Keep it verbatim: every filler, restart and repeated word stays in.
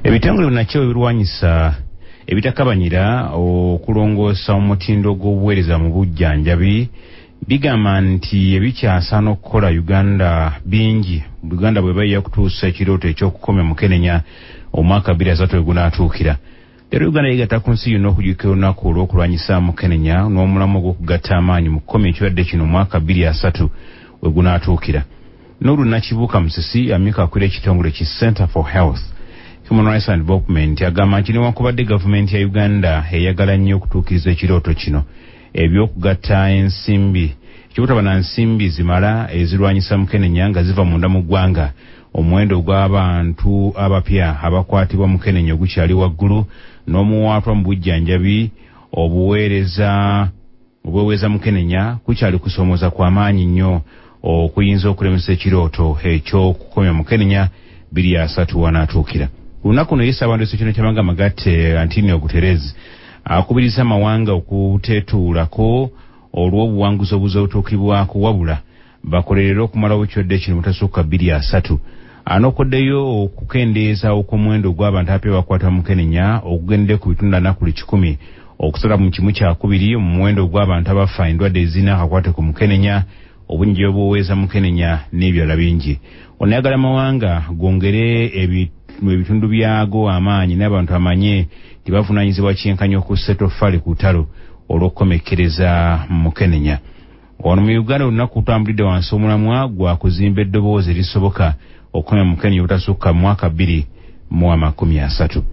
Ebitongole nakyo ebirwanyisa ebitakabanyira okulongoosa omutindo gw'obuweereza mu bujjanjabi bigamba nti ebikyasaana okukola Uganda bingi. Uganda bwe bayya kutuusa ekirooto ekyokukomya Mukenenya omwaka bbiri asatu we gunaatuukira. Leero Uganda yeegatta ku nsi yonna okujjukira olunaku olw'okulwanyisa Mukenenya n'omulamu gw'okugatta amaanyi mu kukomya ekirwadde kino omwaka bbiri asatu we gunaatuukira. Noolu Nakibuuka Musisi amyuka akwira ekitongole ki Center for Health, Human Rights and Development agamba nti newankubadde gavumenti ya Uganda eyagala nnyo okutuukiriza ekirooto kino eby'okugatta ensimbi ekibutaba na nsimbi zimala ezirwanyisa Mukenenya nga ziva munda mu ggwanga, omuwendo gw'abantu abapya abakwatibwa Mukenenya gukyali waggulu n'omuwaatwa mu bujjanjabi obuweereza obweweeza Mukenenya kukyali kusoomoza kw'amaanyi nnyo okuyinza okulemesa ekirooto eky'okukomya Mukenenya bbiri asatu wanaatuukira. Lunaku no yesa abantu ekitone ky'amawanga amagatte Antonio Guterres akubiriza amawanga okuteetuulako olw'obuwanguzi obuzotuukibwako wabula bakolerera okumalawo ekirwadde kino mutasukka bbiri asatu. Anokoddeyo okukendeeza okw'omuwendo gw'abantu apya bakwata Mukenenya okugende ku bitundu ana ku kikumi okusala mu kimu kyakubiri mu muwendo gw'abantu abafa endwadde ezina akakwate ku Mukenenya, obungi obuweeza Mukenenya n'ebirala bingi. Onayagala amawanga gongere ebitundu byago amaanyi n'abantu amanye tibavunaanyizibwa kyenkanya okussa ettoffaali ku ttalo olw'okukomekkereza Mukenenya. Wano mu Uganda olunaku kutambulidde wansi omulamwa gwa kuzimba eddoboozi erisoboka okukomya Mukenenya obutasukka mu mwaka bbiri mu amakumi asatu.